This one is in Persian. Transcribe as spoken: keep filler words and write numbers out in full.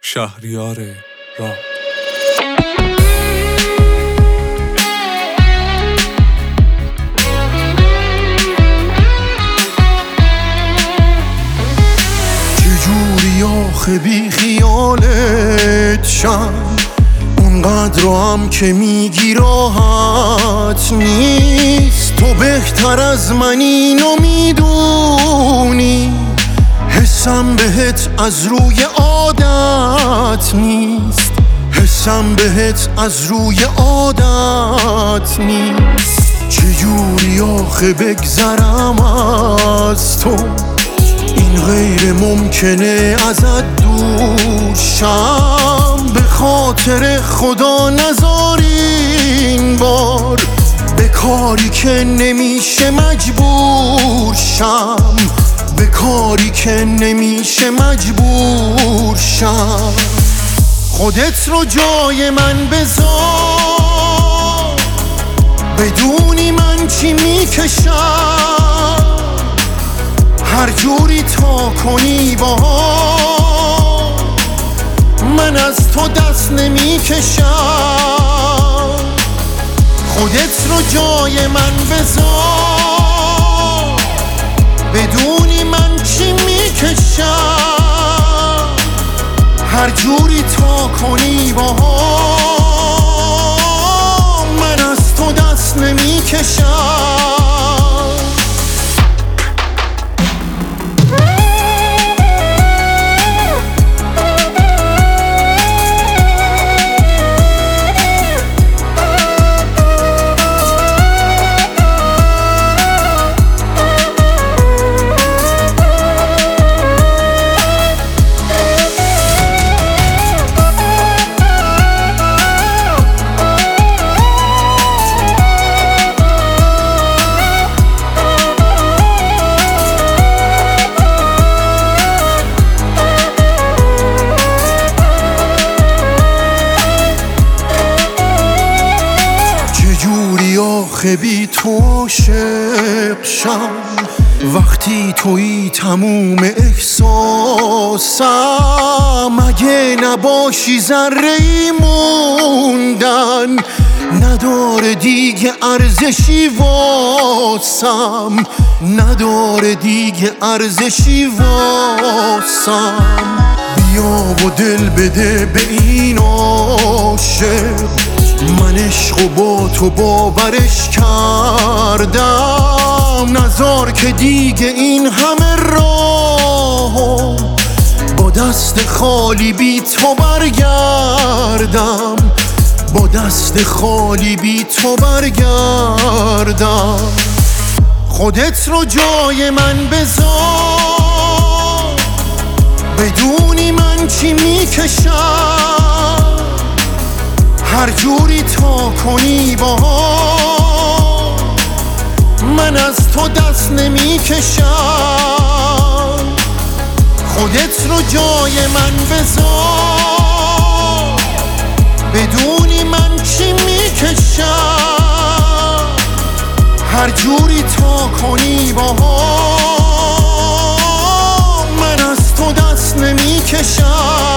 شهریار راد. چجوری آخه بی خیالت شم، اونقدر هم که میگی راحت نیست. تو بهتر از من اینو میدونی، حسم بهت از روی عادت نیست. حسم بهت از روی عادت نیست. چجوری آخه بگذرم از تو، این غیر ممکنه ازت دور شم. به خاطر خدا نذار این بار به کاری که نمیشه مجبور شم. به کاری که نمیشه مجبور شم. خودت رو جای من بذار، بدونی من چی میکشم. هر جوری تا کنی با من از تو دست نمیکشم. خودت رو جای من بذار، بدونی من چی میکشم. هر جوری تا کنی با من از تو دست نمیکشم. آخه بی تو عاشق شم، وقتی تویی تموم احساسم. اگه نباشی ذره‌ای موندن نداره دیگه ارزشی واسم. نداره دیگه ارزشی واسم. بیا و دل بده به این عاشق، من عشق و با تو باورش کردم. نذار که دیگه این همه راه با دست خالی بی تو برگردم. با دست خالی بی تو برگردم. خودت رو جای من بذار، بدونی من چی میکشم. هر جوری تا کنی با من از تو دست نمیکشم. خودت رو جای من بذار، بدونی من چی میکشم. هر جوری تا کنی با من از تو دست نمیکشم.